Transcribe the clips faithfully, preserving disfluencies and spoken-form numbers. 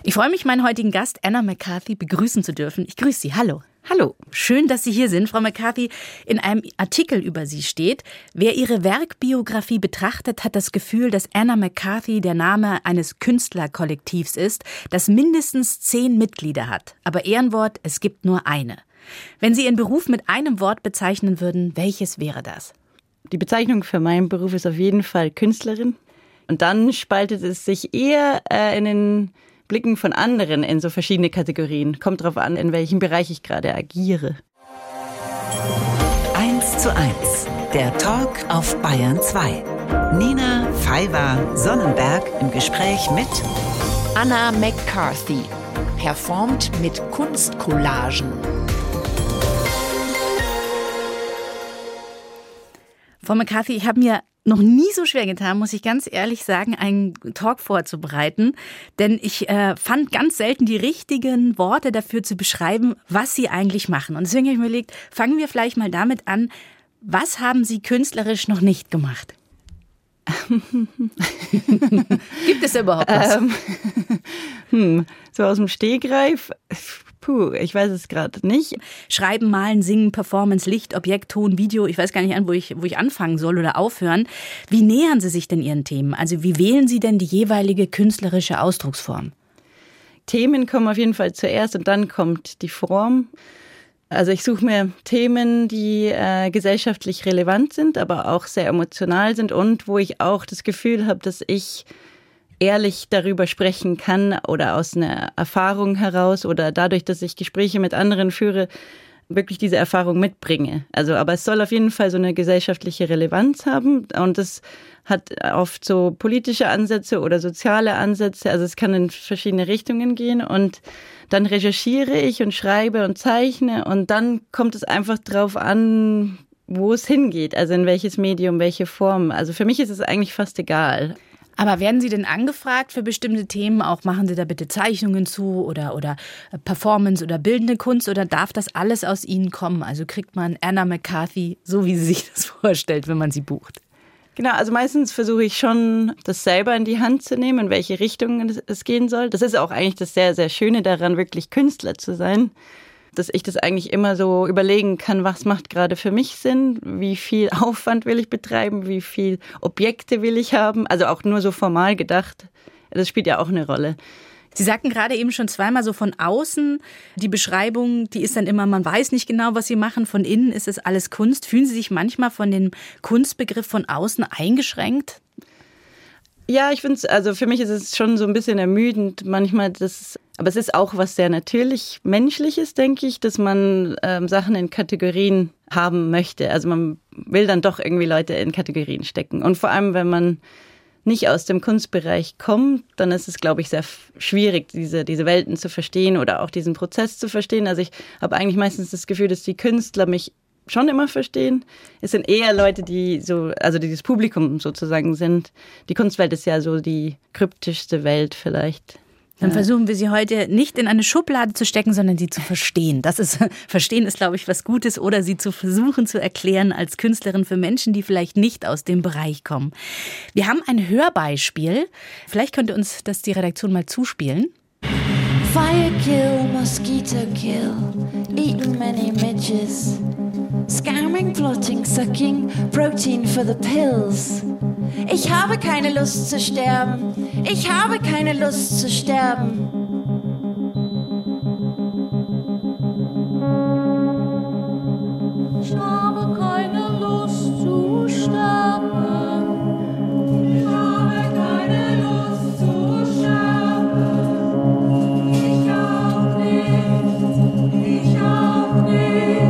Ich freue mich, meinen heutigen Gast Anna McCarthy begrüßen zu dürfen. Ich grüße Sie. Hallo. Hallo. Schön, dass Sie hier sind, Frau McCarthy. In einem Artikel über Sie steht: Wer Ihre Werkbiografie betrachtet, hat das Gefühl, dass Anna McCarthy der Name eines Künstlerkollektivs ist, das mindestens zehn Mitglieder hat. Aber Ehrenwort, es gibt nur eine. Wenn Sie Ihren Beruf mit einem Wort bezeichnen würden, welches wäre das? Die Bezeichnung für meinen Beruf ist auf jeden Fall Künstlerin. Und dann spaltet es sich eher äh, in den Blicken von anderen in so verschiedene Kategorien. Kommt drauf an, in welchem Bereich ich gerade agiere. eins zu eins, der Talk auf Bayern zwei. Nina Pfeiffer-Sonnenberg im Gespräch mit Anna McCarthy, performt mit Kunstcollagen. Frau McCarthy, ich habe mir noch nie so schwer getan, muss ich ganz ehrlich sagen, einen Talk vorzubereiten. Denn ich äh, fand ganz selten die richtigen Worte dafür zu beschreiben, was Sie eigentlich machen. Und deswegen habe ich mir überlegt, fangen wir vielleicht mal damit an, was haben Sie künstlerisch noch nicht gemacht? Gibt es überhaupt was? Ähm, hm, so aus dem Stegreif? Puh, ich weiß es gerade nicht. Schreiben, malen, singen, Performance, Licht, Objekt, Ton, Video. Ich weiß gar nicht an, wo ich, wo ich anfangen soll oder aufhören. Wie nähern Sie sich denn Ihren Themen? Also wie wählen Sie denn die jeweilige künstlerische Ausdrucksform? Themen kommen auf jeden Fall zuerst und dann kommt die Form. Also ich suche mir Themen, die äh, gesellschaftlich relevant sind, aber auch sehr emotional sind und wo ich auch das Gefühl habe, dass ich ehrlich darüber sprechen kann oder aus einer Erfahrung heraus oder dadurch, dass ich Gespräche mit anderen führe, wirklich diese Erfahrung mitbringe. Also, aber es soll auf jeden Fall so eine gesellschaftliche Relevanz haben und das hat oft so politische Ansätze oder soziale Ansätze. Also es kann in verschiedene Richtungen gehen und dann recherchiere ich und schreibe und zeichne und dann kommt es einfach drauf an, wo es hingeht, also in welches Medium, welche Form. Also für mich ist es eigentlich fast egal. Aber werden Sie denn angefragt für bestimmte Themen? Auch machen Sie da bitte Zeichnungen zu oder, oder Performance oder bildende Kunst? Oder darf das alles aus Ihnen kommen? Also kriegt man Anna McCarthy so, wie sie sich das vorstellt, wenn man sie bucht? Genau, also meistens versuche ich schon, das selber in die Hand zu nehmen, in welche Richtung es gehen soll. Das ist auch eigentlich das sehr, sehr Schöne daran, wirklich Künstler zu sein. Dass ich das eigentlich immer so überlegen kann, was macht gerade für mich Sinn, wie viel Aufwand will ich betreiben, wie viel Objekte will ich haben, also auch nur so formal gedacht, das spielt ja auch eine Rolle. Sie sagten gerade eben schon zweimal so von außen, die Beschreibung, die ist dann immer, man weiß nicht genau, was Sie machen, von innen ist es alles Kunst. Fühlen Sie sich manchmal von dem Kunstbegriff von außen eingeschränkt? Ja, ich finde es, also für mich ist es schon so ein bisschen ermüdend manchmal, das, aber es ist auch was sehr natürlich Menschliches, denke ich, dass man ähm, Sachen in Kategorien haben möchte. Also man will dann doch irgendwie Leute in Kategorien stecken. Und vor allem, wenn man nicht aus dem Kunstbereich kommt, dann ist es, glaube ich, sehr schwierig, diese, diese Welten zu verstehen oder auch diesen Prozess zu verstehen. Also ich habe eigentlich meistens das Gefühl, dass die Künstler mich schon immer verstehen. Es sind eher Leute, die so, also dieses Publikum sozusagen sind. Die Kunstwelt ist ja so die kryptischste Welt vielleicht. Dann ja. versuchen wir sie heute nicht in eine Schublade zu stecken, sondern sie zu verstehen. Das ist, verstehen ist, glaube ich, was Gutes oder sie zu versuchen zu erklären als Künstlerin für Menschen, die vielleicht nicht aus dem Bereich kommen. Wir haben ein Hörbeispiel. Vielleicht könnte uns das die Redaktion mal zuspielen. Fire kill, mosquito kill, eating many midges. Scamming, plotting, sucking, protein for the pills. Ich habe keine Lust zu sterben. Ich habe keine Lust zu sterben. Ich habe keine Lust zu sterben. Ich habe keine Lust zu sterben. Ich auch nicht. Ich auch nicht.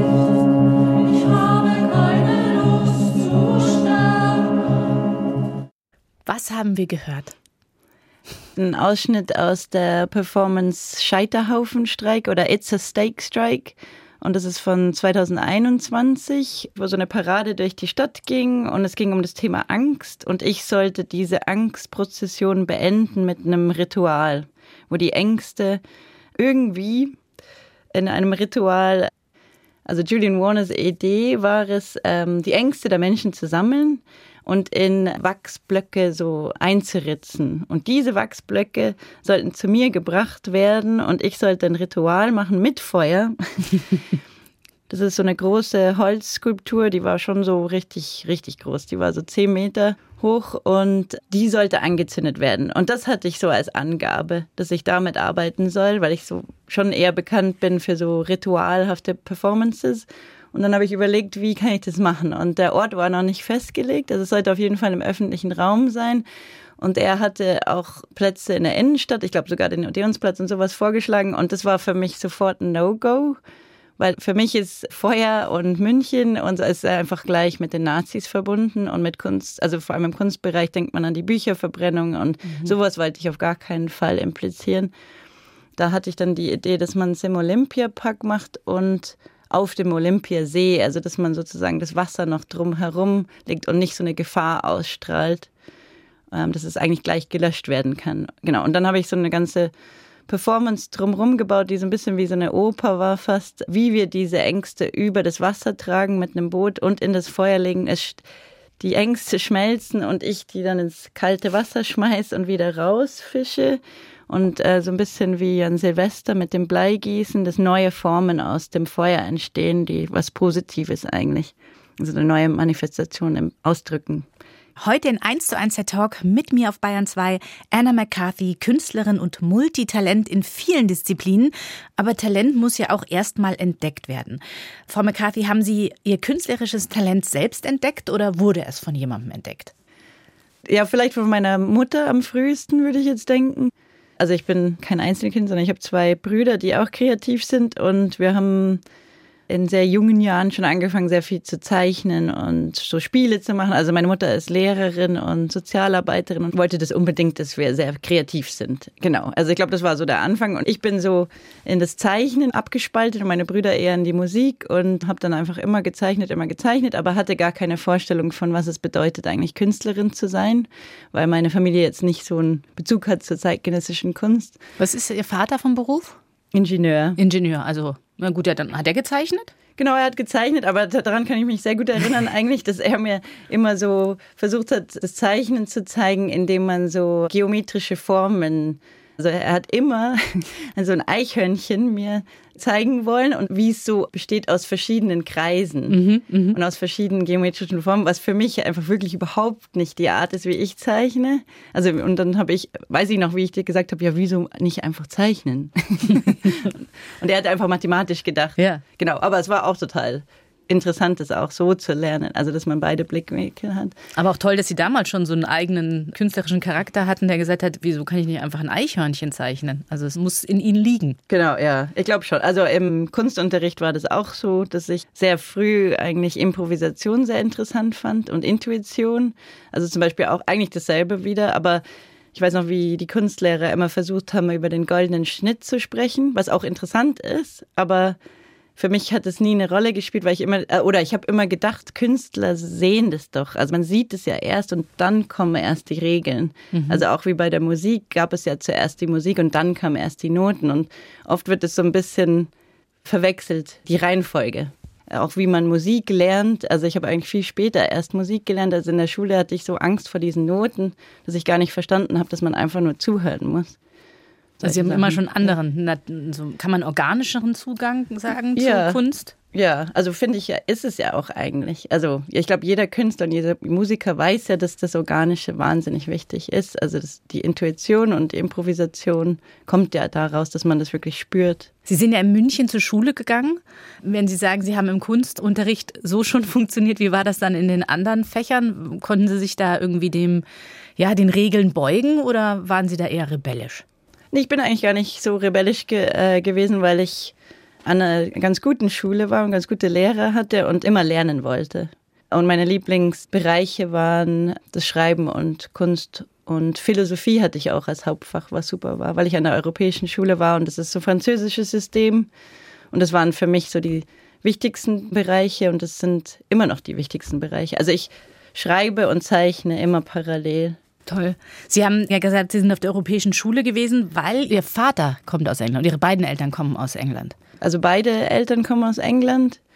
Was haben wir gehört? Ein Ausschnitt aus der Performance Scheiterhaufenstreik oder It's a Steak Strike. Und das ist von zweitausendeinundzwanzig, wo so eine Parade durch die Stadt ging und es ging um das Thema Angst. Und ich sollte diese Angstprozession beenden mit einem Ritual, wo die Ängste irgendwie in einem Ritual, also Julian Warners Idee war es, die Ängste der Menschen zu sammeln und in Wachsblöcke so einzuritzen. Und diese Wachsblöcke sollten zu mir gebracht werden und ich sollte ein Ritual machen mit Feuer. Das ist so eine große Holzskulptur, die war schon so richtig, richtig groß. Die war so zehn Meter hoch und die sollte angezündet werden. Und das hatte ich so als Angabe, dass ich damit arbeiten soll, weil ich so schon eher bekannt bin für so ritualhafte Performances. Und dann habe ich überlegt, wie kann ich das machen? Und der Ort war noch nicht festgelegt, also es sollte auf jeden Fall im öffentlichen Raum sein. Und er hatte auch Plätze in der Innenstadt, ich glaube sogar den Odeonsplatz und sowas vorgeschlagen. Und das war für mich sofort ein No-Go. Weil für mich ist Feuer und München und es ist einfach gleich mit den Nazis verbunden und mit Kunst, also vor allem im Kunstbereich denkt man an die Bücherverbrennung und mhm. sowas wollte ich auf gar keinen Fall implizieren. Da hatte ich dann die Idee, dass man es im Olympiapark macht und auf dem Olympiasee, also dass man sozusagen das Wasser noch drumherum legt und nicht so eine Gefahr ausstrahlt, dass es eigentlich gleich gelöscht werden kann. Genau, und dann habe ich so eine ganze Performance drumherum gebaut, die so ein bisschen wie so eine Oper war fast, wie wir diese Ängste über das Wasser tragen mit einem Boot und in das Feuer legen. Es, die Ängste schmelzen und ich die dann ins kalte Wasser schmeiße und wieder rausfische. Und äh, so ein bisschen wie an Silvester mit dem Bleigießen, dass neue Formen aus dem Feuer entstehen, die was Positives eigentlich. Also eine neue Manifestation im Ausdrücken. Heute in eins zu eins der Talk mit mir auf Bayern zwei, Anna McCarthy, Künstlerin und Multitalent in vielen Disziplinen. Aber Talent muss ja auch erst mal entdeckt werden. Frau McCarthy, haben Sie Ihr künstlerisches Talent selbst entdeckt oder wurde es von jemandem entdeckt? Ja, vielleicht von meiner Mutter am frühesten, würde ich jetzt denken. Also ich bin kein Einzelkind, sondern ich habe zwei Brüder, die auch kreativ sind und wir haben in sehr jungen Jahren schon angefangen, sehr viel zu zeichnen und so Spiele zu machen. Also meine Mutter ist Lehrerin und Sozialarbeiterin und wollte das unbedingt, dass wir sehr kreativ sind. Genau, also ich glaube, das war so der Anfang. Und ich bin so in das Zeichnen abgespaltet und meine Brüder eher in die Musik und habe dann einfach immer gezeichnet, immer gezeichnet, aber hatte gar keine Vorstellung von, was es bedeutet, eigentlich Künstlerin zu sein, weil meine Familie jetzt nicht so einen Bezug hat zur zeitgenössischen Kunst. Was ist Ihr Vater vom Beruf? Ingenieur. Ingenieur, also na gut, ja, dann hat er gezeichnet? Genau, er hat gezeichnet, aber daran kann ich mich sehr gut erinnern eigentlich, dass er mir immer so versucht hat, das Zeichnen zu zeigen, indem man so geometrische Formen, also er hat immer so ein Eichhörnchen mir zeigen wollen und wie es so besteht aus verschiedenen Kreisen mhm, und aus verschiedenen geometrischen Formen, was für mich einfach wirklich überhaupt nicht die Art ist, wie ich zeichne. Also und dann habe ich, weiß ich noch, wie ich dir gesagt habe, ja, wieso nicht einfach zeichnen? Und er hat einfach mathematisch gedacht. Ja. Genau, aber es war auch total interessant, das auch so zu lernen, also dass man beide Blickwinkel hat. Aber auch toll, dass Sie damals schon so einen eigenen künstlerischen Charakter hatten, der gesagt hat, wieso kann ich nicht einfach ein Eichhörnchen zeichnen? Also es muss in Ihnen liegen. Genau, ja, ich glaube schon. Also im Kunstunterricht war das auch so, dass ich sehr früh eigentlich Improvisation sehr interessant fand und Intuition. Also zum Beispiel auch eigentlich dasselbe wieder, aber ich weiß noch, wie die Kunstlehrer immer versucht haben, über den goldenen Schnitt zu sprechen, was auch interessant ist, aber für mich hat es nie eine Rolle gespielt, weil ich immer, oder ich habe immer gedacht, Künstler sehen das doch. Also man sieht es ja erst und dann kommen erst die Regeln. Mhm. Also auch wie bei der Musik gab es ja zuerst die Musik und dann kamen erst die Noten. Und oft wird es so ein bisschen verwechselt, die Reihenfolge. Auch wie man Musik lernt. Also ich habe eigentlich viel später erst Musik gelernt. Also in der Schule hatte ich so Angst vor diesen Noten, dass ich gar nicht verstanden habe, dass man einfach nur zuhören muss. Also Sie haben immer schon anderen, so kann man organischeren Zugang sagen ja, zur Kunst? Ja, also finde ich ja, ist es ja auch eigentlich. Also ich glaube, jeder Künstler und jeder Musiker weiß ja, dass das Organische wahnsinnig wichtig ist. Also das, die Intuition und die Improvisation kommt ja daraus, dass man das wirklich spürt. Sie sind ja in München zur Schule gegangen. Wenn Sie sagen, Sie haben im Kunstunterricht so schon funktioniert, wie war das dann in den anderen Fächern? Konnten Sie sich da irgendwie dem, ja, den Regeln beugen oder waren Sie da eher rebellisch? Ich bin eigentlich gar nicht so rebellisch ge- äh, gewesen, weil ich an einer ganz guten Schule war und ganz gute Lehrer hatte und immer lernen wollte. Und meine Lieblingsbereiche waren das Schreiben und Kunst und Philosophie hatte ich auch als Hauptfach, was super war, weil ich an der europäischen Schule war und das ist so ein französisches System. Und das waren für mich so die wichtigsten Bereiche und das sind immer noch die wichtigsten Bereiche. Also ich schreibe und zeichne immer parallel. Toll. Sie haben ja gesagt, Sie sind auf der europäischen Schule gewesen, weil Ihr Vater kommt aus England und Ihre beiden Eltern kommen aus England. Also beide Eltern kommen aus England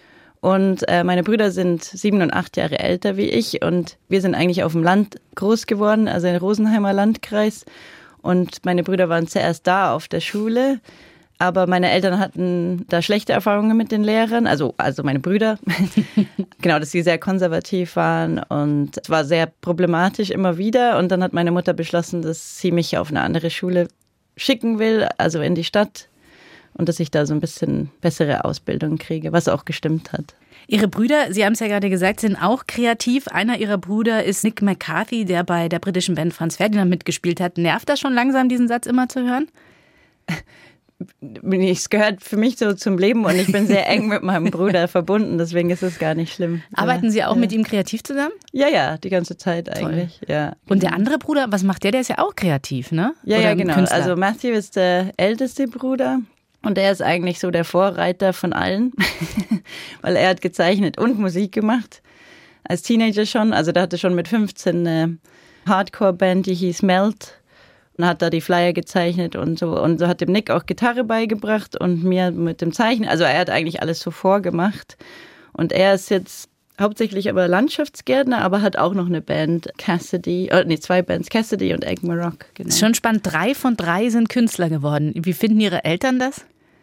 Und äh, meine Brüder sind sieben und acht Jahre älter wie ich und wir sind eigentlich auf dem Land groß geworden, also im Rosenheimer Landkreis. Und meine Brüder waren zuerst da auf der Schule, aber meine Eltern hatten da schlechte Erfahrungen mit den Lehrern, also, also meine Brüder. Genau, dass sie sehr konservativ waren und es war sehr problematisch immer wieder. Und dann hat meine Mutter beschlossen, dass sie mich auf eine andere Schule schicken will, also in die Stadt. Und dass ich da so ein bisschen bessere Ausbildung kriege, was auch gestimmt hat. Ihre Brüder, Sie haben es ja gerade gesagt, sind auch kreativ. Einer Ihrer Brüder ist Nick McCarthy, der bei der britischen Band Franz Ferdinand mitgespielt hat. Nervt das schon langsam, diesen Satz immer zu hören? Es gehört für mich so zum Leben und ich bin sehr eng mit meinem Bruder verbunden, deswegen ist es gar nicht schlimm. Arbeiten Sie auch ja. mit ihm kreativ zusammen? Ja, ja, die ganze Zeit eigentlich. Ja. Und der andere Bruder, was macht der? Der ist ja auch kreativ, ne? Ja, Oder ja, genau. Künstler? Also Matthew ist der älteste Bruder. Und er ist eigentlich so der Vorreiter von allen, weil er hat gezeichnet und Musik gemacht, als Teenager schon. Also der hatte schon mit fünfzehn eine Hardcore-Band, die hieß Melt und hat da die Flyer gezeichnet und so. Und so hat dem Nick auch Gitarre beigebracht und mir mit dem Zeichnen. Also er hat eigentlich alles so vorgemacht. Und er ist jetzt hauptsächlich aber Landschaftsgärtner, aber hat auch noch eine Band, Cassidy, äh, nee, zwei Bands, Cassidy und Egg Maroc. Genau. Ist schon spannend, drei von drei sind Künstler geworden. Wie finden Ihre Eltern das?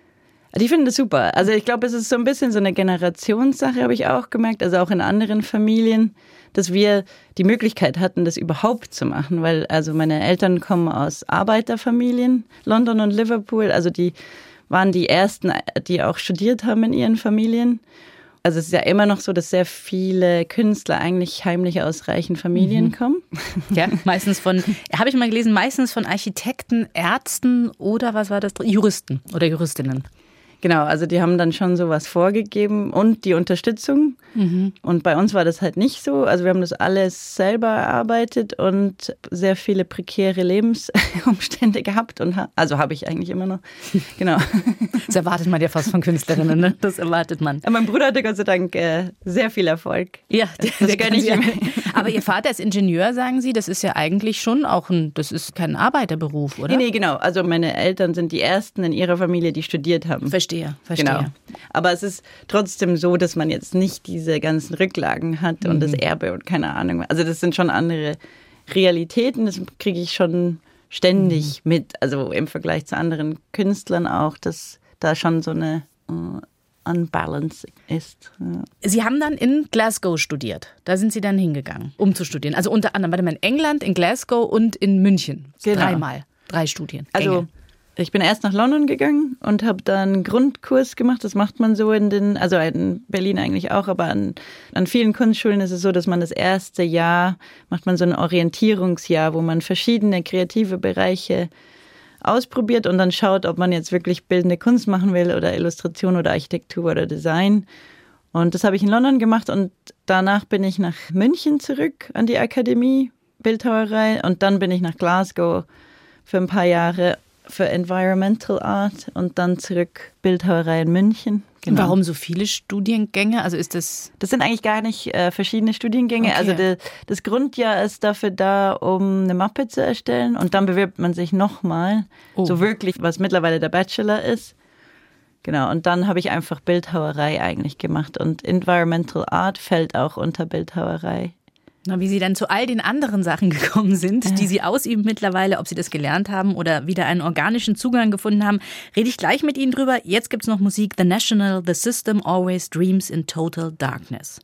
Die finden das super. Also ich glaube, es ist so ein bisschen so eine Generationssache, habe ich auch gemerkt, also auch in anderen Familien, dass wir die Möglichkeit hatten, das überhaupt zu machen, weil also meine Eltern kommen aus Arbeiterfamilien, London und Liverpool, also die waren die ersten, die auch studiert haben in ihren Familien. Also es ist ja immer noch so, dass sehr viele Künstler eigentlich heimlich aus reichen Familien mhm. kommen. Ja, meistens von, habe ich mal gelesen, meistens von Architekten, Ärzten oder was war das? Juristen oder Juristinnen. Genau, also die haben dann schon sowas vorgegeben und die Unterstützung. Mhm. Und bei uns war das halt nicht so. Also wir haben das alles selber erarbeitet und sehr viele prekäre Lebensumstände gehabt. Und ha- also habe ich eigentlich immer noch. Genau. Das erwartet man ja fast von Künstlerinnen, ne? Das erwartet man. Ja, mein Bruder hatte Gott sei Dank äh, sehr viel Erfolg. Ja, der, das der kann ich. Aber Ihr Vater ist Ingenieur, sagen Sie. Das ist ja eigentlich schon auch ein, das ist kein Arbeiterberuf, oder? Nee, nee, genau. Also meine Eltern sind die Ersten in ihrer Familie, die studiert haben. Verstehe. Verstehe. Genau. Aber es ist trotzdem so, dass man jetzt nicht diese ganzen Rücklagen hat und mhm. das Erbe und keine Ahnung. Also das sind schon andere Realitäten, das kriege ich schon ständig mhm. mit. Also im Vergleich zu anderen Künstlern auch, dass da schon so eine uh, Unbalance ist. Ja. Sie haben dann in Glasgow studiert. Da sind Sie dann hingegangen, um zu studieren. Also unter anderem, warte mal, in England, in Glasgow und in München. Genau. Dreimal. Drei Studien. Also ich bin erst nach London gegangen und habe dann einen Grundkurs gemacht. Das macht man so in den, also in Berlin eigentlich auch, aber an, an vielen Kunstschulen ist es so, dass man das erste Jahr, macht man so ein Orientierungsjahr, wo man verschiedene kreative Bereiche ausprobiert und dann schaut, ob man jetzt wirklich bildende Kunst machen will oder Illustration oder Architektur oder Design. Und das habe ich in London gemacht und danach bin ich nach München zurück an die Akademie Bildhauerei und dann bin ich nach Glasgow für ein paar Jahre für Environmental Art und dann zurück Bildhauerei in München. Genau. Warum so viele Studiengänge? Also ist das? Das sind eigentlich gar nicht äh, verschiedene Studiengänge. Okay. Also de, das Grundjahr ist dafür da, um eine Mappe zu erstellen und dann bewirbt man sich nochmal, oh. so wirklich, was mittlerweile der Bachelor ist. Genau, und dann habe ich einfach Bildhauerei eigentlich gemacht und Environmental Art fällt auch unter Bildhauerei. Na, wie Sie dann zu all den anderen Sachen gekommen sind, ja. die Sie ausüben mittlerweile, ob Sie das gelernt haben oder wieder einen organischen Zugang gefunden haben, rede ich gleich mit Ihnen drüber. Jetzt gibt's noch Musik. The National, The System Always Dreams in Total Darkness.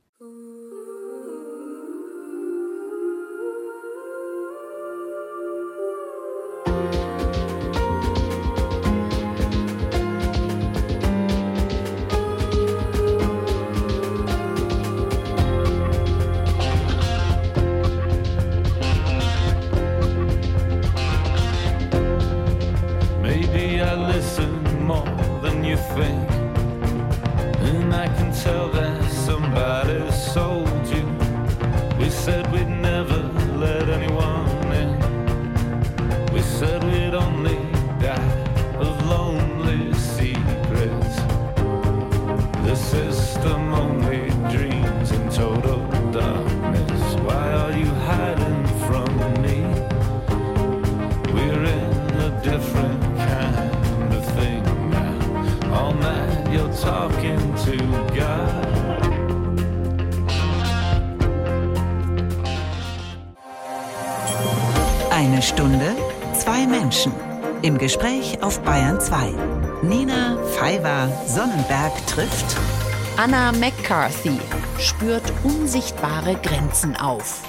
Talking to God. Eine Stunde, zwei Menschen. Im Gespräch auf Bayern zwei. Nina Pfeiffer-Sonnenberg trifft Anna McCarthy, spürt unsichtbare Grenzen auf.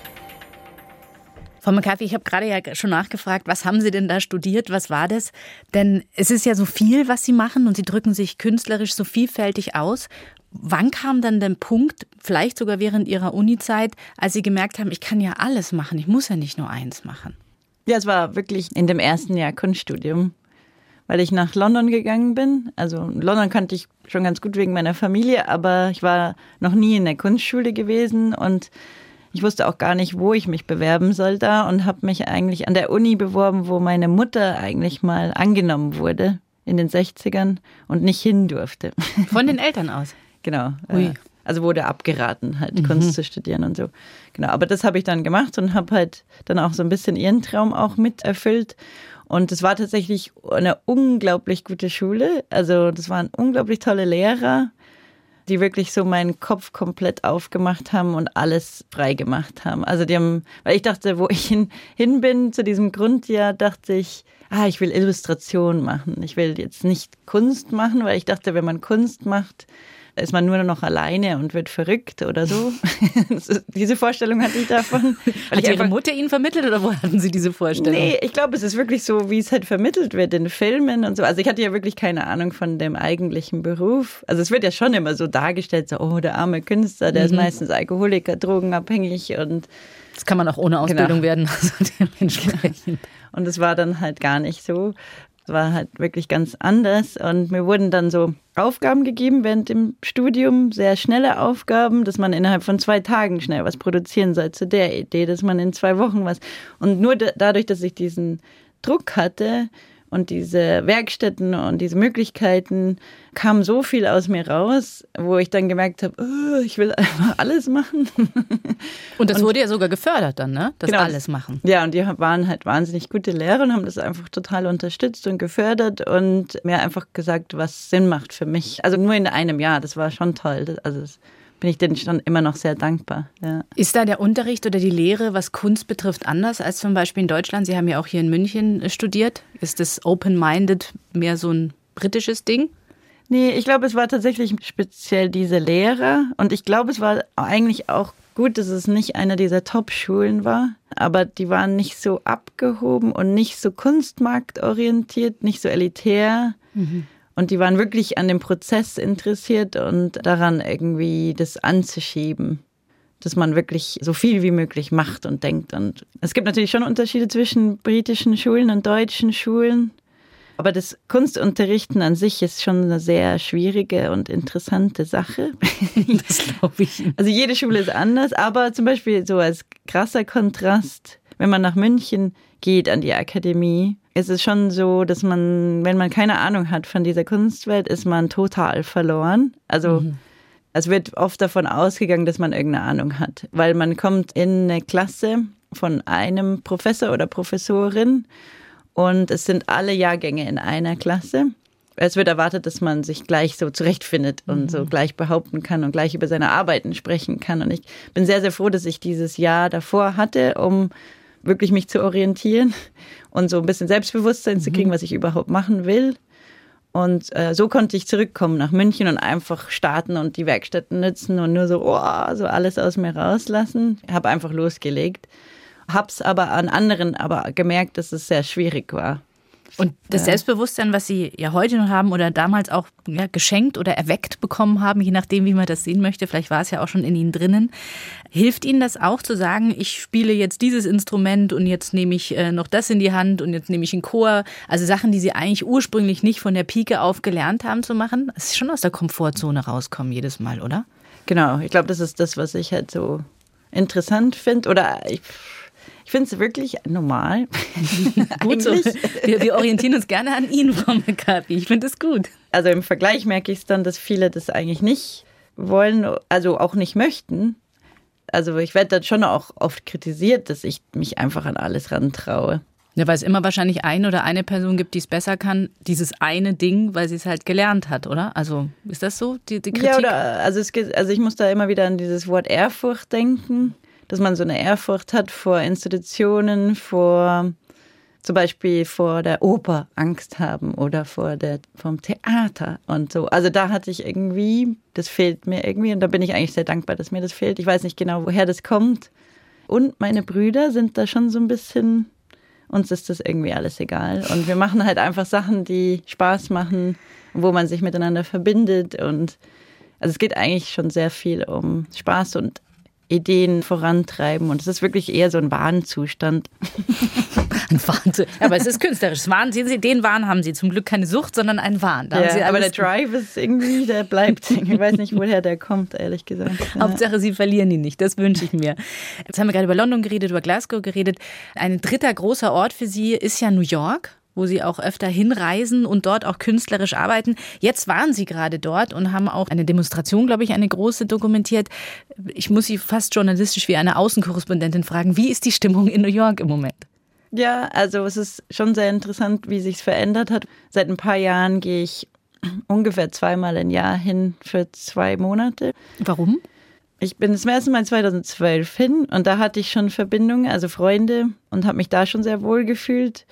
Frau McCarthy, ich habe gerade ja schon nachgefragt, was haben Sie denn da studiert, was war das? Denn es ist ja so viel, was Sie machen und Sie drücken sich künstlerisch so vielfältig aus. Wann kam dann der Punkt, vielleicht sogar während Ihrer Uni-Zeit, als Sie gemerkt haben, ich kann ja alles machen, ich muss ja nicht nur eins machen? Ja, es war wirklich in dem ersten Jahr Kunststudium, weil ich nach London gegangen bin. Also London kannte ich schon ganz gut wegen meiner Familie, aber ich war noch nie in der Kunstschule gewesen und ich wusste auch gar nicht, wo ich mich bewerben soll da und habe mich eigentlich an der Uni beworben, wo meine Mutter eigentlich mal angenommen wurde in den sechzigern und nicht hin durfte. Von den Eltern aus? Genau. Ui. Also wurde abgeraten, halt Mhm. Kunst zu studieren und so. Genau, aber das habe ich dann gemacht und habe halt dann auch so ein bisschen ihren Traum auch miterfüllt. Und es war tatsächlich eine unglaublich gute Schule. Also das waren unglaublich tolle Lehrer, die wirklich so meinen Kopf komplett aufgemacht haben und alles frei gemacht haben. Also die haben, weil ich dachte, wo ich hin, hin bin zu diesem Grundjahr, dachte ich, ah, ich will Illustration machen. Ich will jetzt nicht Kunst machen, weil ich dachte, wenn man Kunst macht, ist man nur noch alleine und wird verrückt oder so. Diese Vorstellung hatte ich davon. Hat ich Ihre einfach, Mutter Ihnen vermittelt oder wo hatten Sie diese Vorstellung? Nee, ich glaube, es ist wirklich so, wie es halt vermittelt wird in Filmen und so. Also ich hatte ja wirklich keine Ahnung von dem eigentlichen Beruf. Also es wird ja schon immer so dargestellt, so, oh, der arme Künstler, der Mhm. ist meistens Alkoholiker, drogenabhängig und Das kann man auch ohne Ausbildung Genau. werden. Also dementsprechend. Und es war dann halt gar nicht so. Es war halt wirklich ganz anders. Und mir wurden dann so Aufgaben gegeben während dem Studium, sehr schnelle Aufgaben, dass man innerhalb von zwei Tagen schnell was produzieren soll, zu der Idee, dass man in zwei Wochen was. Und nur da- dadurch, dass ich diesen Druck hatte und diese Werkstätten und diese Möglichkeiten, kam so viel aus mir raus, wo ich dann gemerkt habe, oh, ich will einfach alles machen. Und das Und- wurde ja sogar gefördert dann, ne? Das Genau. alles machen. Ja, und die waren halt wahnsinnig gute Lehrer und haben das einfach total unterstützt und gefördert und mir einfach gesagt, was Sinn macht für mich. Also nur in einem Jahr, das war schon toll. Das, also das bin ich denen schon immer noch sehr dankbar. Ja. Ist da der Unterricht oder die Lehre, was Kunst betrifft, anders als zum Beispiel in Deutschland? Sie haben ja auch hier in München studiert. Ist das open-minded mehr so ein britisches Ding? Nee, ich glaube, es war tatsächlich speziell diese Lehrer und ich glaube, es war eigentlich auch gut, dass es nicht einer dieser Top-Schulen war, aber die waren nicht so abgehoben und nicht so kunstmarktorientiert, nicht so elitär. Mhm. Und die waren wirklich an dem Prozess interessiert und daran irgendwie das anzuschieben, dass man wirklich so viel wie möglich macht und denkt. Und es gibt natürlich schon Unterschiede zwischen britischen Schulen und deutschen Schulen. Aber das Kunstunterrichten an sich ist schon eine sehr schwierige und interessante Sache. Das glaube ich. Also jede Schule ist anders, aber zum Beispiel so als krasser Kontrast, wenn man nach München geht an die Akademie, ist es schon so, dass man, wenn man keine Ahnung hat von dieser Kunstwelt, ist man total verloren. Also mhm. es wird oft davon ausgegangen, dass man irgendeine Ahnung hat, weil man kommt in eine Klasse von einem Professor oder Professorin und es sind alle Jahrgänge in einer Klasse. Es wird erwartet, dass man sich gleich so zurechtfindet und mhm. so gleich behaupten kann und gleich über seine Arbeiten sprechen kann. Und ich bin sehr, sehr froh, dass ich dieses Jahr davor hatte, um wirklich mich zu orientieren und so ein bisschen Selbstbewusstsein mhm. zu kriegen, was ich überhaupt machen will. Und äh, so konnte ich zurückkommen nach München und einfach starten und die Werkstätten nutzen und nur so, oh, so alles aus mir rauslassen. Ich habe einfach losgelegt. Hab's aber an anderen aber gemerkt, dass es sehr schwierig war. Und das Selbstbewusstsein, was Sie ja heute noch haben oder damals auch ja, geschenkt oder erweckt bekommen haben, je nachdem, wie man das sehen möchte, vielleicht war es ja auch schon in Ihnen drinnen, hilft Ihnen das auch zu sagen, ich spiele jetzt dieses Instrument und jetzt nehme ich äh, noch das in die Hand und jetzt nehme ich einen Chor, also Sachen, die Sie eigentlich ursprünglich nicht von der Pike auf gelernt haben zu machen? Das ist schon aus der Komfortzone rauskommen jedes Mal, oder? Genau, ich glaube, das ist das, was ich halt so interessant finde oder ich... Ich finde es wirklich normal. Gut so. Wir, wir orientieren uns gerne an Ihnen, Frau McCarthy. Ich finde es gut. Also im Vergleich merke ich es dann, dass viele das eigentlich nicht wollen, also auch nicht möchten. Also ich werde dann schon auch oft kritisiert, dass ich mich einfach an alles rantraue. Ja, weil es immer wahrscheinlich eine oder eine Person gibt, die es besser kann, dieses eine Ding, weil sie es halt gelernt hat, oder? Also ist das so, die, die Kritik? Ja, oder also, es, also ich muss da immer wieder an dieses Wort Ehrfurcht denken. dass man so eine Ehrfurcht hat vor Institutionen, vor zum Beispiel vor der Oper Angst haben oder vor der, vom Theater und so. Also da hatte ich irgendwie, das fehlt mir irgendwie und da bin ich eigentlich sehr dankbar, dass mir das fehlt. Ich weiß nicht genau, woher das kommt. Und meine Brüder sind da schon so ein bisschen, uns ist das irgendwie alles egal. Und wir machen halt einfach Sachen, die Spaß machen, wo man sich miteinander verbindet. Und also es geht eigentlich schon sehr viel um Spaß und Ideen vorantreiben. Und es ist wirklich eher so ein Wahnzustand. Ein Wahn. Aber es ist künstlerisch. Wahn, sehen Sie, den Wahn haben Sie zum Glück keine Sucht, sondern einen Wahn. Da ja, haben Sie aber der Drive ist irgendwie, der bleibt. Ich weiß nicht, woher der kommt, ehrlich gesagt. Ja. Hauptsache, Sie verlieren ihn nicht. Das wünsche ich mir. Jetzt haben wir gerade über London geredet, über Glasgow geredet. Ein dritter großer Ort für Sie ist ja New York, wo Sie auch öfter hinreisen und dort auch künstlerisch arbeiten. Jetzt waren Sie gerade dort und haben auch eine Demonstration, glaube ich, eine große dokumentiert. Ich muss Sie fast journalistisch wie eine Außenkorrespondentin fragen, wie ist die Stimmung in New York im Moment? Ja, also es ist schon sehr interessant, wie sich es verändert hat. Seit ein paar Jahren gehe ich ungefähr zweimal im Jahr hin für zwei Monate. Warum? Ich bin das erste Mal zweitausendzwölf hin und da hatte ich schon Verbindungen, also Freunde und habe mich da schon sehr wohl gefühlt.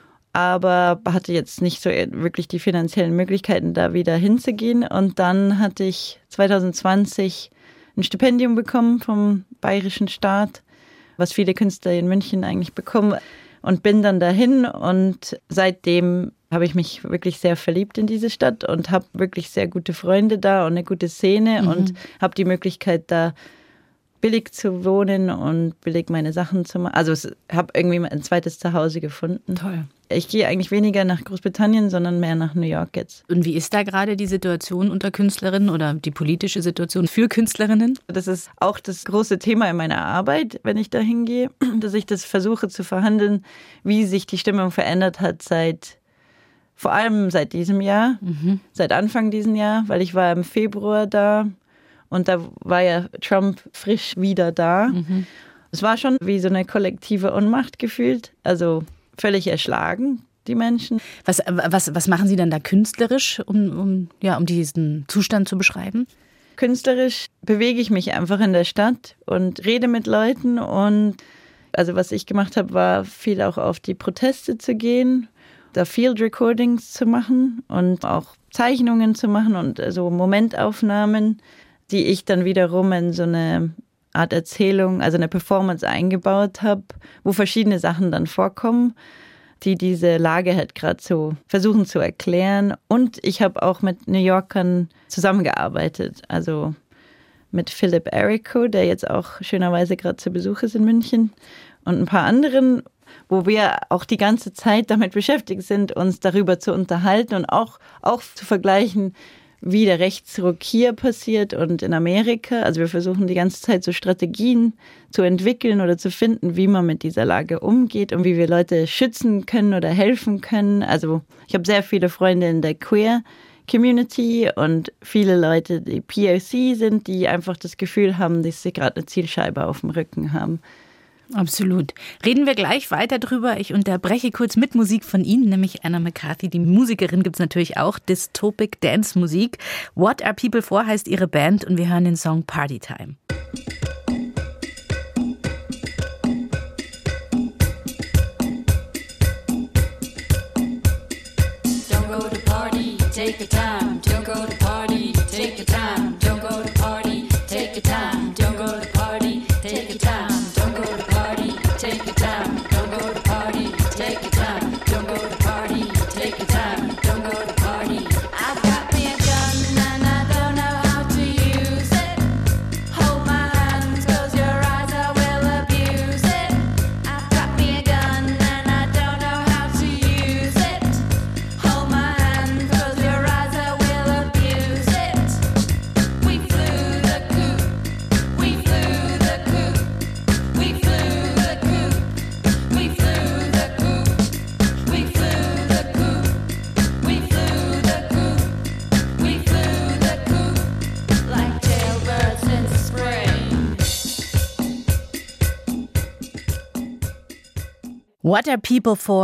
Aber hatte jetzt nicht so wirklich die finanziellen Möglichkeiten, da wieder hinzugehen. Und dann hatte ich zwanzig zwanzig ein Stipendium bekommen vom bayerischen Staat, was viele Künstler in München eigentlich bekommen. Und bin dann dahin und seitdem habe ich mich wirklich sehr verliebt in diese Stadt und habe wirklich sehr gute Freunde da und eine gute Szene mhm. und habe die Möglichkeit, da billig zu wohnen und billig meine Sachen zu machen. Also ich habe irgendwie ein zweites Zuhause gefunden. Toll. Ich gehe eigentlich weniger nach Großbritannien, sondern mehr nach New York jetzt. Und wie ist da gerade die Situation unter Künstlerinnen oder die politische Situation für Künstlerinnen? Das ist auch das große Thema in meiner Arbeit, wenn ich da hingehe, dass ich das versuche zu verhandeln, wie sich die Stimmung verändert hat seit, vor allem seit diesem Jahr, mhm. seit Anfang diesen Jahr, weil ich war im Februar da und da war ja Trump frisch wieder da. Mhm. Es war schon wie so eine kollektive Ohnmacht gefühlt, also völlig erschlagen, die Menschen. Was, was, was machen Sie dann da künstlerisch, um, um, ja, um diesen Zustand zu beschreiben? Künstlerisch bewege ich mich einfach in der Stadt und rede mit Leuten. Und also was ich gemacht habe, war viel auch auf die Proteste zu gehen, da Field Recordings zu machen und auch Zeichnungen zu machen und so Momentaufnahmen, die ich dann wiederum in so eine Art Erzählung, also eine Performance eingebaut habe, wo verschiedene Sachen dann vorkommen, die diese Lage halt gerade so versuchen zu erklären. Und ich habe auch mit New Yorkern zusammengearbeitet, also mit Philip Errico, der jetzt auch schönerweise gerade zu Besuch ist in München, und ein paar anderen, wo wir auch die ganze Zeit damit beschäftigt sind, uns darüber zu unterhalten und auch, auch zu vergleichen, wie der Rechtsruck hier passiert und in Amerika. Also wir versuchen die ganze Zeit so Strategien zu entwickeln oder zu finden, wie man mit dieser Lage umgeht und wie wir Leute schützen können oder helfen können. Also ich habe sehr viele Freunde in der Queer-Community und viele Leute, die P O C sind, die einfach das Gefühl haben, dass sie gerade eine Zielscheibe auf dem Rücken haben. Absolut. Reden wir gleich weiter drüber. Ich unterbreche kurz mit Musik von Ihnen, nämlich Anna McCarthy. Die Musikerin gibt es natürlich auch, Dystopic Dance Musik. What Are People For heißt ihre Band und wir hören den Song Party Time. Don't go to party, take your time. Don't go to party, take your time. Don't go to party, take your time. Don't go to party, take your time. Take your time, don't go to party, take your time, don't go to party, take your time, don't go to party. I've got me a gun and I don't know how to use it. Hold my hands, close your eyes, I will abuse it. I've got me a gun and I don't know how to use it. Hold my hands, close your eyes, I will abuse it. We flew the coop, we flew the coop, we flew the coop. We flew the coop, we flew the coop, we flew the coop, we flew the coop, like jailbirds in spring. What Are People For?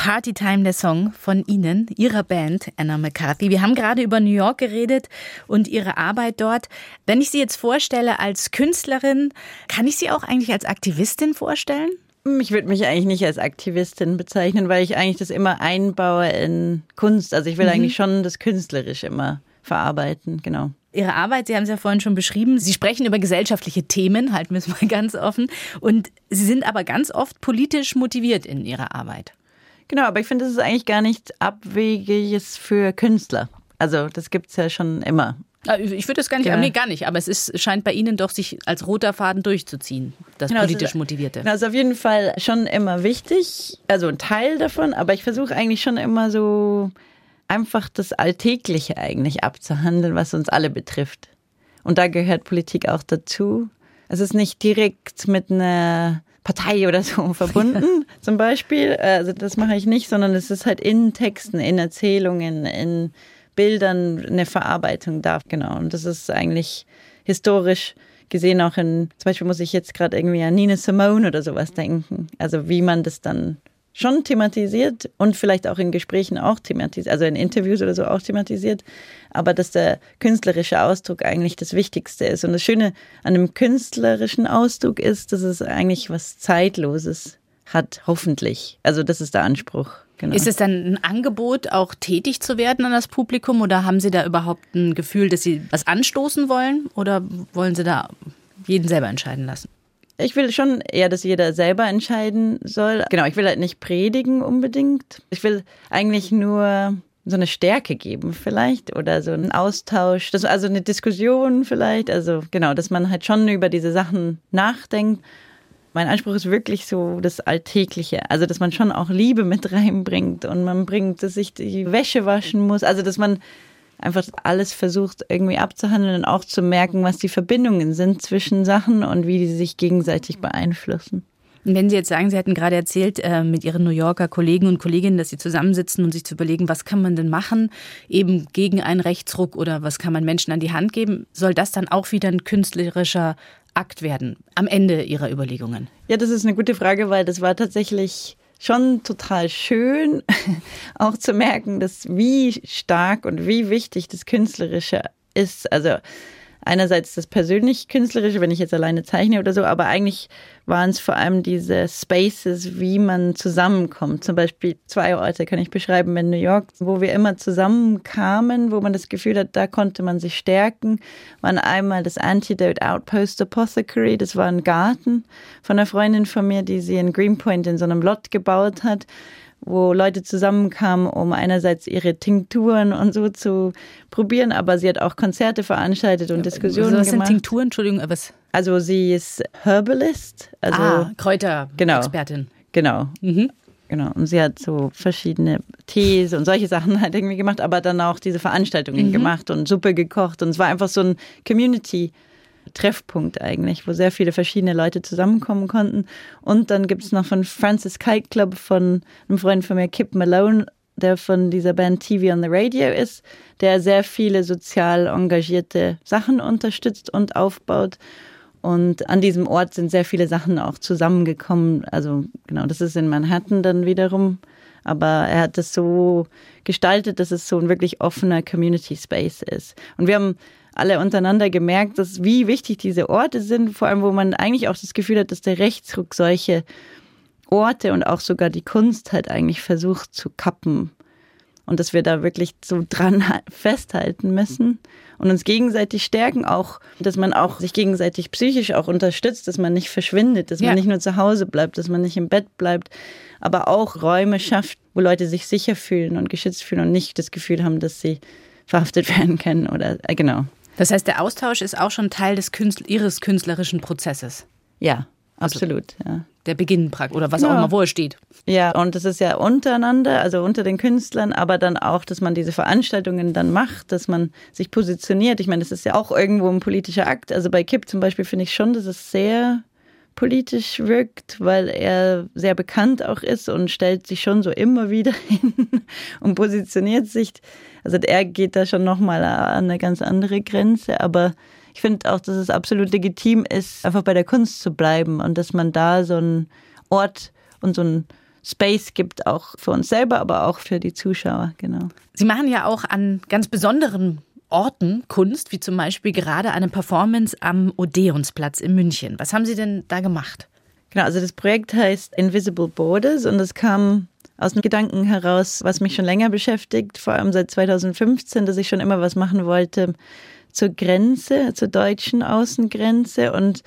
Partytime, der Song von Ihnen, Ihrer Band Anna McCarthy. Wir haben gerade über New York geredet und Ihre Arbeit dort. Wenn ich Sie jetzt vorstelle als Künstlerin, kann ich Sie auch eigentlich als Aktivistin vorstellen? Ich würde mich eigentlich nicht als Aktivistin bezeichnen, weil ich eigentlich das immer einbaue in Kunst. Also ich will mhm. eigentlich schon das künstlerisch immer verarbeiten, genau. Ihre Arbeit, Sie haben es ja vorhin schon beschrieben, Sie sprechen über gesellschaftliche Themen, halten wir es mal ganz offen. Und Sie sind aber ganz oft politisch motiviert in Ihrer Arbeit. Genau, aber ich finde, das ist eigentlich gar nichts Abwegiges für Künstler. Also das gibt es ja schon immer. Ich würde das gar nicht, ja. nee, gar nicht, aber es ist, scheint bei Ihnen doch sich als roter Faden durchzuziehen, das genau, politisch Motivierte. Das ist auf jeden Fall schon immer wichtig, also ein Teil davon, aber ich versuche eigentlich schon immer so einfach das Alltägliche eigentlich abzuhandeln, was uns alle betrifft. Und da gehört Politik auch dazu. Es ist nicht direkt mit einer Partei oder so verbunden, zum Beispiel. Also das mache ich nicht, sondern es ist halt in Texten, in Erzählungen, in Bildern eine Verarbeitung da. Genau. Und das ist eigentlich historisch gesehen auch in, zum Beispiel muss ich jetzt gerade irgendwie an Nina Simone oder sowas denken. Also wie man das dann schon thematisiert und vielleicht auch in Gesprächen auch thematisiert, also in Interviews oder so auch thematisiert, aber dass der künstlerische Ausdruck eigentlich das Wichtigste ist. Und das Schöne an einem künstlerischen Ausdruck ist, dass es eigentlich was Zeitloses hat, hoffentlich. Also das ist der Anspruch. Genau. Ist es dann ein Angebot, auch tätig zu werden an das Publikum, oder haben Sie da überhaupt ein Gefühl, dass Sie was anstoßen wollen, oder wollen Sie da jeden selber entscheiden lassen? Ich will schon eher, dass jeder selber entscheiden soll. Genau, ich will halt nicht predigen unbedingt. Ich will eigentlich nur so eine Stärke geben vielleicht oder so einen Austausch, das, also eine Diskussion vielleicht. Also genau, dass man halt schon über diese Sachen nachdenkt. Mein Anspruch ist wirklich so das Alltägliche, also dass man schon auch Liebe mit reinbringt und man bringt, dass ich die Wäsche waschen muss, also dass man einfach alles versucht irgendwie abzuhandeln und auch zu merken, was die Verbindungen sind zwischen Sachen und wie die sich gegenseitig beeinflussen. Wenn Sie jetzt sagen, Sie hatten gerade erzählt äh, mit Ihren New Yorker Kollegen und Kolleginnen, dass Sie zusammensitzen und sich zu überlegen, was kann man denn machen, eben gegen einen Rechtsruck oder was kann man Menschen an die Hand geben, soll das dann auch wieder ein künstlerischer Akt werden am Ende Ihrer Überlegungen? Ja, das ist eine gute Frage, weil das war tatsächlich schon total schön, auch zu merken, dass wie stark und wie wichtig das Künstlerische ist. Also einerseits das persönlich Künstlerische, wenn ich jetzt alleine zeichne oder so, aber eigentlich waren es vor allem diese Spaces, wie man zusammenkommt. Zum Beispiel zwei Orte kann ich beschreiben in New York, wo wir immer zusammenkamen, wo man das Gefühl hat, da konnte man sich stärken. Waren einmal das Antidote Outpost Apothecary, das war ein Garten von einer Freundin von mir, die sie in Greenpoint in so einem Lot gebaut hat, wo Leute zusammenkamen, um einerseits ihre Tinkturen und so zu probieren, aber sie hat auch Konzerte veranstaltet und Diskussionen gemacht. Was sind gemacht. Tinkturen? Entschuldigung, was? Also sie ist Herbalist. Also ah, Kräuterexpertin. Genau, genau. Mhm. Genau. Und sie hat so verschiedene Tees und solche Sachen halt irgendwie gemacht, aber dann auch diese Veranstaltungen mhm. gemacht und Suppe gekocht. Und es war einfach so ein Community Treffpunkt eigentlich, wo sehr viele verschiedene Leute zusammenkommen konnten. Und dann gibt es noch von Francis Kite Club von einem Freund von mir, Kip Malone, der von dieser Band T V on the Radio ist, der sehr viele sozial engagierte Sachen unterstützt und aufbaut. Und an diesem Ort sind sehr viele Sachen auch zusammengekommen. Also genau, das ist in Manhattan dann wiederum. Aber er hat das so gestaltet, dass es so ein wirklich offener Community Space ist. Und wir haben alle untereinander gemerkt, dass wie wichtig diese Orte sind, vor allem wo man eigentlich auch das Gefühl hat, dass der Rechtsruck solche Orte und auch sogar die Kunst halt eigentlich versucht zu kappen. Und dass wir da wirklich so dran festhalten müssen und uns gegenseitig stärken, auch, dass man auch sich gegenseitig psychisch auch unterstützt, dass man nicht verschwindet, dass ja. man nicht nur zu Hause bleibt, dass man nicht im Bett bleibt, aber auch Räume schafft, wo Leute sich sicher fühlen und geschützt fühlen und nicht das Gefühl haben, dass sie verhaftet werden können oder äh, genau. Das heißt, der Austausch ist auch schon Teil des Künstler, Ihres künstlerischen Prozesses? Ja, absolut, also ja. Der Beginn praktisch, oder was ja. auch immer, wo er steht. Ja, und das ist ja untereinander, also unter den Künstlern, aber dann auch, dass man diese Veranstaltungen dann macht, dass man sich positioniert. Ich meine, das ist ja auch irgendwo ein politischer Akt. Also bei Kip zum Beispiel finde ich schon, dass es sehr politisch wirkt, weil er sehr bekannt auch ist und stellt sich schon so immer wieder hin und positioniert sich. Also er geht da schon nochmal an eine ganz andere Grenze, aber ich finde auch, dass es absolut legitim ist, einfach bei der Kunst zu bleiben und dass man da so einen Ort und so ein Space gibt, auch für uns selber, aber auch für die Zuschauer, genau. Sie machen ja auch an ganz besonderen Orten Kunst, wie zum Beispiel gerade eine Performance am Odeonsplatz in München. Was haben Sie denn da gemacht? Genau, also das Projekt heißt Invisible Borders und es kam aus dem Gedanken heraus, was mich schon länger beschäftigt, vor allem seit zweitausendfünfzehn, dass ich schon immer was machen wollte zur Grenze, zur deutschen Außengrenze und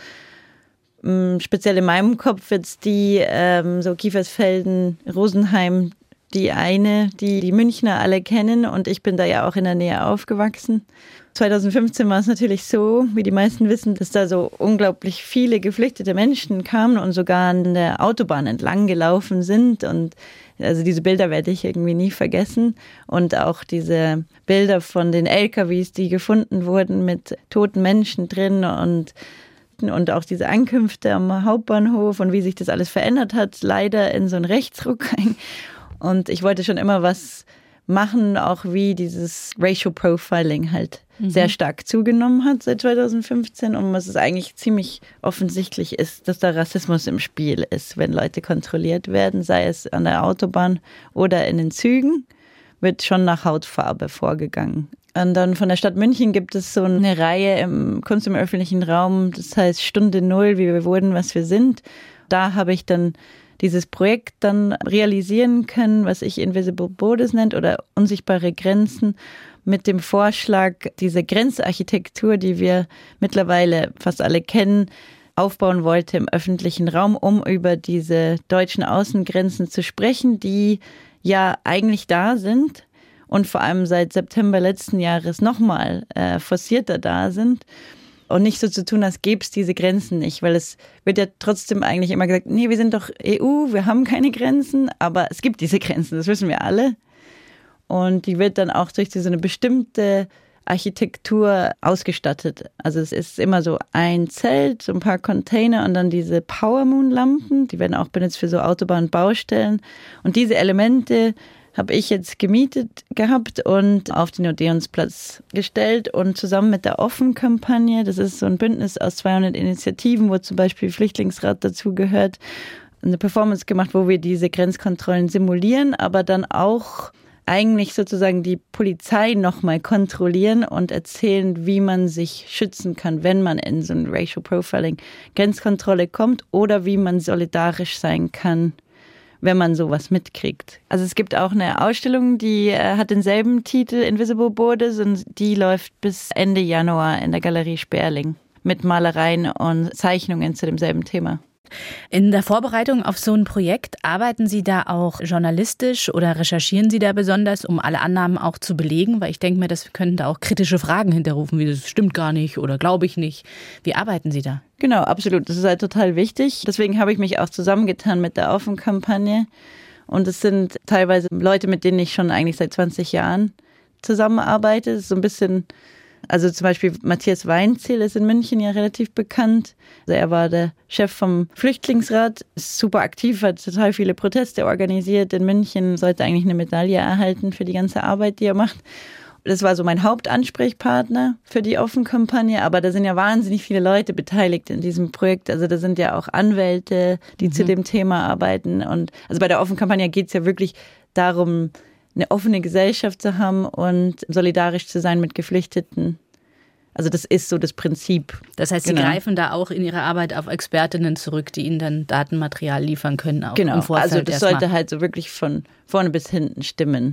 mh, speziell in meinem Kopf jetzt die ähm, so Kiefersfelden, Rosenheim, die eine, die die Münchner alle kennen und ich bin da ja auch in der Nähe aufgewachsen. zweitausendfünfzehn war es natürlich so, wie die meisten wissen, dass da so unglaublich viele geflüchtete Menschen kamen und sogar an der Autobahn entlang gelaufen sind und also diese Bilder werde ich irgendwie nie vergessen und auch diese Bilder von den L K Ws, die gefunden wurden mit toten Menschen drin und und auch diese Ankünfte am Hauptbahnhof und wie sich das alles verändert hat, leider in so einen Rechtsruck. Und ich wollte schon immer was machen, auch wie dieses Racial Profiling halt mhm. sehr stark zugenommen hat seit zweitausendfünfzehn und was es eigentlich ziemlich offensichtlich ist, dass da Rassismus im Spiel ist, wenn Leute kontrolliert werden, sei es an der Autobahn oder in den Zügen, wird schon nach Hautfarbe vorgegangen. Und dann von der Stadt München gibt es so eine Reihe im Kunst im öffentlichen Raum, das heißt Stunde Null, wie wir wurden, was wir sind. Da habe ich dann dieses Projekt dann realisieren können, was ich Invisible Borders nennt oder unsichtbare Grenzen, mit dem Vorschlag, diese Grenzarchitektur, die wir mittlerweile fast alle kennen, aufbauen wollte im öffentlichen Raum, um über diese deutschen Außengrenzen zu sprechen, die ja eigentlich da sind und vor allem seit September letzten Jahres nochmal äh, forcierter da sind. Und nicht so zu tun, als gäbe es diese Grenzen nicht, weil es wird ja trotzdem eigentlich immer gesagt, nee, wir sind doch E U, wir haben keine Grenzen, aber es gibt diese Grenzen, das wissen wir alle. Und die wird dann auch durch so eine bestimmte Architektur ausgestattet. Also es ist immer so ein Zelt, so ein paar Container und dann diese Power-Moon-Lampen, die werden auch benutzt für so Autobahnbaustellen. Und diese Elemente habe ich jetzt gemietet gehabt und auf den Odeonsplatz gestellt und zusammen mit der Offen-Kampagne, das ist so ein Bündnis aus zweihundert Initiativen, wo zum Beispiel Flüchtlingsrat dazu gehört, eine Performance gemacht, wo wir diese Grenzkontrollen simulieren, aber dann auch eigentlich sozusagen die Polizei nochmal kontrollieren und erzählen, wie man sich schützen kann, wenn man in so ein Racial Profiling Grenzkontrolle kommt oder wie man solidarisch sein kann, wenn man sowas mitkriegt. Also es gibt auch eine Ausstellung, die äh, hat denselben Titel, Invisible Borders, und die läuft bis Ende Januar in der Galerie Sperling mit Malereien und Zeichnungen zu demselben Thema. In der Vorbereitung auf so ein Projekt arbeiten Sie da auch journalistisch oder recherchieren Sie da besonders, um alle Annahmen auch zu belegen? Weil ich denke mir, das könnten da auch kritische Fragen hinterrufen, wie das stimmt gar nicht oder glaube ich nicht. Wie arbeiten Sie da? Genau, absolut. Das ist halt total wichtig. Deswegen habe ich mich auch zusammengetan mit der Offen-Kampagne. Und es sind teilweise Leute, mit denen ich schon eigentlich seit zwanzig Jahren zusammenarbeite. Das ist so ein bisschen... Also zum Beispiel Matthias Weinzierl ist in München ja relativ bekannt. Also er war der Chef vom Flüchtlingsrat, ist super aktiv, hat total viele Proteste organisiert in München, sollte eigentlich eine Medaille erhalten für die ganze Arbeit, die er macht. Das war so mein Hauptansprechpartner für die Offen-Kampagne, aber da sind ja wahnsinnig viele Leute beteiligt in diesem Projekt. Also da sind ja auch Anwälte, die mhm. zu dem Thema arbeiten. Und also bei der Offen-Kampagne geht es ja wirklich darum, eine offene Gesellschaft zu haben und solidarisch zu sein mit Geflüchteten. Also das ist so das Prinzip. Das heißt, Sie genau. greifen da auch in Ihrer Arbeit auf Expertinnen zurück, die Ihnen dann Datenmaterial liefern können. Auch genau, im Vorfeld also das erstmal. sollte halt so wirklich von vorne bis hinten stimmen.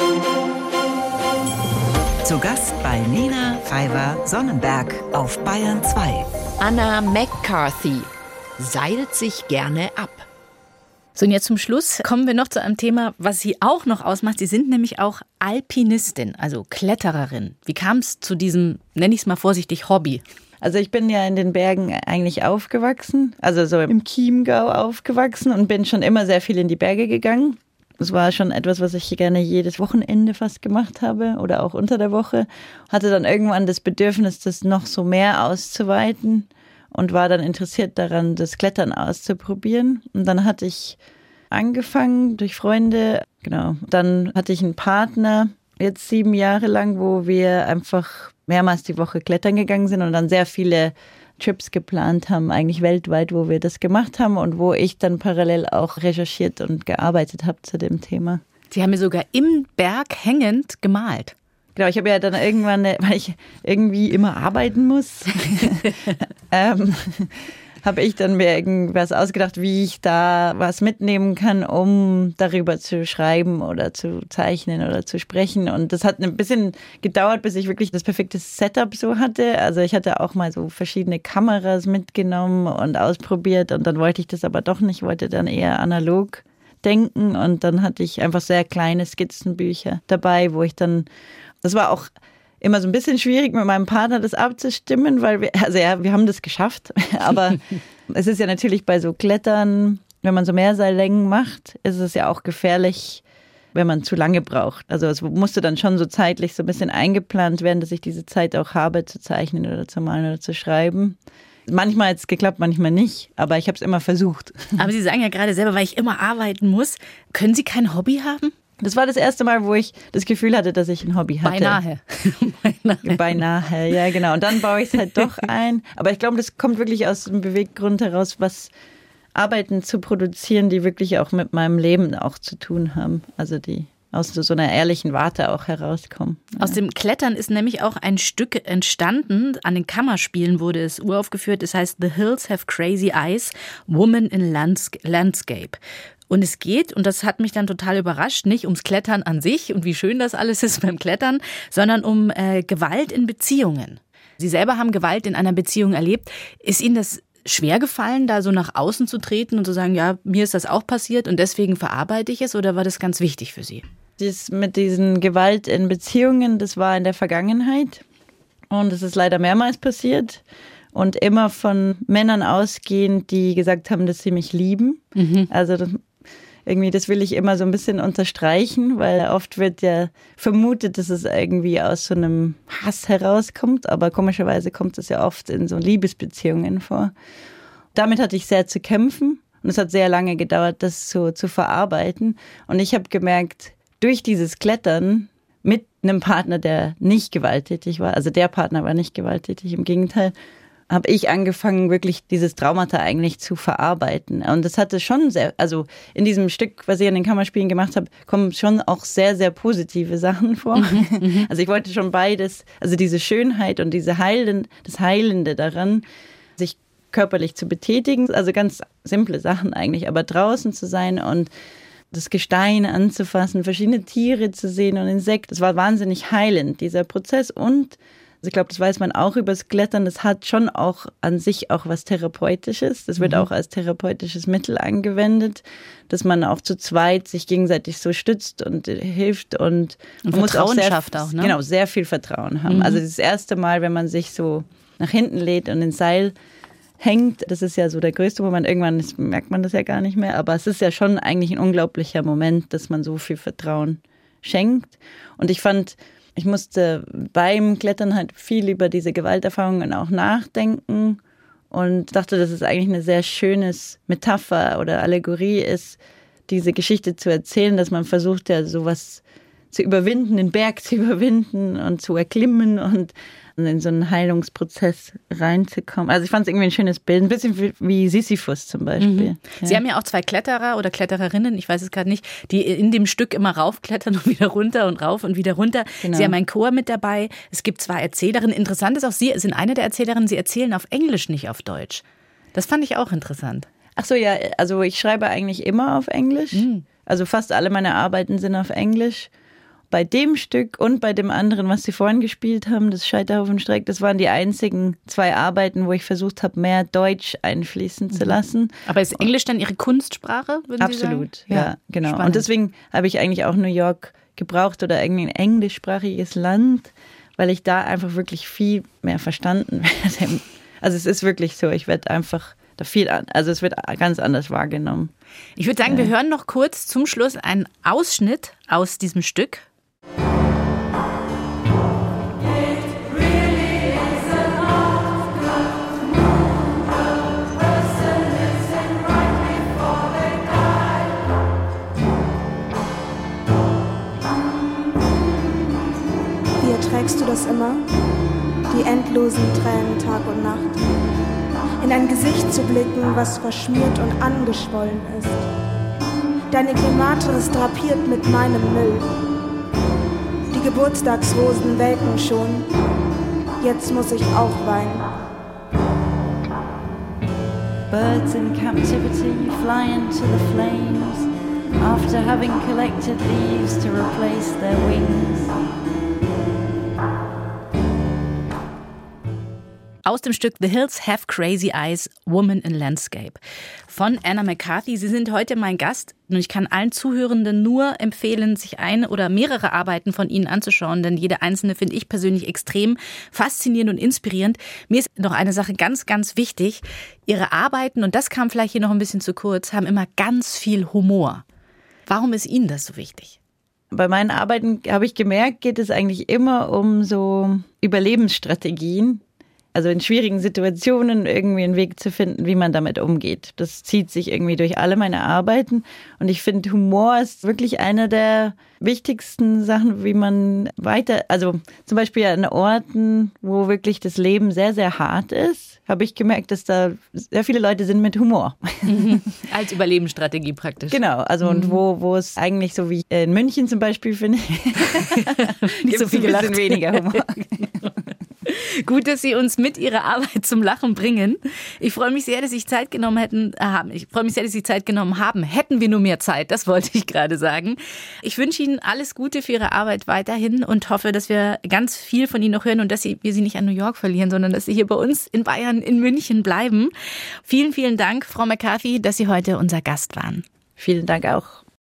Zu Gast bei Nina Pfeiffer-Sonnenberg auf Bayern zwei. Anna McCarthy seilt sich gerne ab. So, und jetzt zum Schluss kommen wir noch zu einem Thema, was Sie auch noch ausmacht. Sie sind nämlich auch Alpinistin, also Klettererin. Wie kam es zu diesem, nenne ich es mal vorsichtig, Hobby? Also ich bin ja in den Bergen eigentlich aufgewachsen, also so im Chiemgau aufgewachsen und bin schon immer sehr viel in die Berge gegangen. Das war schon etwas, was ich gerne jedes Wochenende fast gemacht habe oder auch unter der Woche. Hatte dann irgendwann das Bedürfnis, das noch so mehr auszuweiten. Und war dann interessiert daran, das Klettern auszuprobieren. Und dann hatte ich angefangen durch Freunde. Genau. Dann hatte ich einen Partner, jetzt sieben Jahre lang, wo wir einfach mehrmals die Woche klettern gegangen sind und dann sehr viele Trips geplant haben, eigentlich weltweit, wo wir das gemacht haben und wo ich dann parallel auch recherchiert und gearbeitet habe zu dem Thema. Sie haben mir sogar im Berg hängend gemalt. Genau, ich habe ja dann irgendwann, weil ich irgendwie immer arbeiten muss, ähm, habe ich dann mir irgendwas ausgedacht, wie ich da was mitnehmen kann, um darüber zu schreiben oder zu zeichnen oder zu sprechen. Und das hat ein bisschen gedauert, bis ich wirklich das perfekte Setup so hatte. Also ich hatte auch mal so verschiedene Kameras mitgenommen und ausprobiert und dann wollte ich das aber doch nicht, wollte dann eher analog denken und dann hatte ich einfach sehr kleine Skizzenbücher dabei, wo ich dann, das war auch immer so ein bisschen schwierig mit meinem Partner das abzustimmen, weil wir, also ja, wir haben das geschafft, aber es ist ja natürlich bei so Klettern, wenn man so Mehrseillängen macht, ist es ja auch gefährlich, wenn man zu lange braucht. Also es musste dann schon so zeitlich so ein bisschen eingeplant werden, dass ich diese Zeit auch habe, zu zeichnen oder zu malen oder zu schreiben. Manchmal hat es geklappt, manchmal nicht, aber ich habe es immer versucht. Aber Sie sagen ja gerade selber, weil ich immer arbeiten muss. Können Sie kein Hobby haben? Das war das erste Mal, wo ich das Gefühl hatte, dass ich ein Hobby hatte. Beinahe. Beinahe. Beinahe, ja genau. Und dann baue ich es halt doch ein. Aber ich glaube, das kommt wirklich aus dem Beweggrund heraus, was Arbeiten zu produzieren, die wirklich auch mit meinem Leben auch zu tun haben. Also die aus so einer ehrlichen Warte auch herauskommen. Ja. Aus dem Klettern ist nämlich auch ein Stück entstanden. An den Kammerspielen wurde es uraufgeführt. Es heißt The Hills Have Crazy Eyes, Woman in Landscape. Und es geht, und das hat mich dann total überrascht, nicht ums Klettern an sich und wie schön das alles ist beim Klettern, sondern um äh, Gewalt in Beziehungen. Sie selber haben Gewalt in einer Beziehung erlebt. Ist Ihnen das schwer gefallen, da so nach außen zu treten und zu sagen, ja, mir ist das auch passiert und deswegen verarbeite ich es, oder war das ganz wichtig für Sie? Das mit diesen Gewalt in Beziehungen, das war in der Vergangenheit und es ist leider mehrmals passiert und immer von Männern ausgehend, die gesagt haben, dass sie mich lieben. Mhm. Also das, irgendwie, das will ich immer so ein bisschen unterstreichen, weil oft wird ja vermutet, dass es irgendwie aus so einem Hass herauskommt, aber komischerweise kommt es ja oft in so Liebesbeziehungen vor. Damit hatte ich sehr zu kämpfen und es hat sehr lange gedauert, das so zu verarbeiten und ich habe gemerkt, durch dieses Klettern mit einem Partner, der nicht gewalttätig war, also der Partner war nicht gewalttätig, im Gegenteil, habe ich angefangen, wirklich dieses Traumata eigentlich zu verarbeiten. Und das hatte schon sehr, also in diesem Stück, was ich an den Kammerspielen gemacht habe, kommen schon auch sehr, sehr positive Sachen vor. Mhm. Also ich wollte schon beides, also diese Schönheit und diese Heilen, das Heilende daran, sich körperlich zu betätigen, also ganz simple Sachen eigentlich, aber draußen zu sein und das Gestein anzufassen, verschiedene Tiere zu sehen und Insekten. Das war wahnsinnig heilend, dieser Prozess. Und also ich glaube, das weiß man auch übers Klettern, das hat schon auch an sich auch was Therapeutisches. Das wird mhm. auch als therapeutisches Mittel angewendet, dass man auch zu zweit sich gegenseitig so stützt und hilft. Und, und man Vertrauen muss auch sehr, schafft auch, ne? Genau, sehr viel Vertrauen haben. Mhm. Also das erste Mal, wenn man sich so nach hinten lädt und ins Seil hängt, das ist ja so der größte Moment, irgendwann ist, merkt man das ja gar nicht mehr, aber es ist ja schon eigentlich ein unglaublicher Moment, dass man so viel Vertrauen schenkt. Und ich fand, ich musste beim Klettern halt viel über diese Gewalterfahrungen auch nachdenken und dachte, dass es eigentlich eine sehr schönes Metapher oder Allegorie ist, diese Geschichte zu erzählen, dass man versucht ja sowas zu überwinden, den Berg zu überwinden und zu erklimmen und in so einen Heilungsprozess reinzukommen. Also ich fand es irgendwie ein schönes Bild, ein bisschen wie Sisyphus zum Beispiel. Mhm. Ja. Sie haben ja auch zwei Kletterer oder Klettererinnen, ich weiß es gerade nicht, die in dem Stück immer raufklettern und wieder runter und rauf und wieder runter. Genau. Sie haben einen Chor mit dabei, es gibt zwei Erzählerinnen. Interessant ist auch, Sie sind eine der Erzählerinnen, Sie erzählen auf Englisch, nicht auf Deutsch. Das fand ich auch interessant. Ach so, ja, also ich schreibe eigentlich immer auf Englisch. Mhm. Also fast alle meine Arbeiten sind auf Englisch. Bei dem Stück und bei dem anderen, was Sie vorhin gespielt haben, das Scheiterhaufenstreik, das waren die einzigen zwei Arbeiten, wo ich versucht habe, mehr Deutsch einfließen zu lassen. Aber ist Englisch dann Ihre Kunstsprache, würden Sie sagen? Absolut, ja, ja, genau. Spannend. Und deswegen habe ich eigentlich auch New York gebraucht oder irgendwie ein englischsprachiges Land, weil ich da einfach wirklich viel mehr verstanden werde. Also es ist wirklich so, ich werde einfach da viel an, also es wird ganz anders wahrgenommen. Ich würde sagen, wir hören noch kurz zum Schluss einen Ausschnitt aus diesem Stück. Wie erträgst du das immer? die endlosen Tränen Tag und Nacht. In ein Gesicht zu blicken, was verschmiert und angeschwollen ist. Deine Klimateris drapiert mit meinem Müll. Die Geburtstagsrosen welken schon. Jetzt muss ich auch weinen. Birds in captivity flying to the flames after having collected leaves to replace their wings. Aus dem Stück The Hills Have Crazy Eyes, Woman in Landscape von Anna McCarthy. Sie sind heute mein Gast und ich kann allen Zuhörenden nur empfehlen, sich eine oder mehrere Arbeiten von Ihnen anzuschauen, denn jede einzelne finde ich persönlich extrem faszinierend und inspirierend. Mir ist noch eine Sache ganz, ganz wichtig. Ihre Arbeiten, und das kam vielleicht hier noch ein bisschen zu kurz, haben immer ganz viel Humor. Warum ist Ihnen das so wichtig? Bei meinen Arbeiten habe ich gemerkt, geht es eigentlich immer um so Überlebensstrategien. Also in schwierigen Situationen irgendwie einen Weg zu finden, wie man damit umgeht. Das zieht sich irgendwie durch alle meine Arbeiten. Und ich finde, Humor ist wirklich eine der wichtigsten Sachen, wie man weiter, also zum Beispiel an Orten, wo wirklich das Leben sehr, sehr hart ist, habe ich gemerkt, dass da sehr viele Leute sind mit Humor. Mhm. Als Überlebensstrategie praktisch. Genau, also und wo, wo es eigentlich so wie in München zum Beispiel, finde ich, nicht so viel ein bisschen weniger Humor. Gut, dass Sie uns mit Ihrer Arbeit zum Lachen bringen. Ich freue mich sehr, dass Sie sich Zeit genommen hätten, haben. Ich freue mich sehr, dass Sie Zeit genommen haben. Hätten wir nur mehr Zeit, das wollte ich gerade sagen. Ich wünsche Ihnen alles Gute für Ihre Arbeit weiterhin und hoffe, dass wir ganz viel von Ihnen noch hören und dass Sie, wir Sie nicht an New York verlieren, sondern dass Sie hier bei uns in Bayern, in München bleiben. Vielen, vielen Dank, Frau McCarthy, dass Sie heute unser Gast waren. Vielen Dank auch.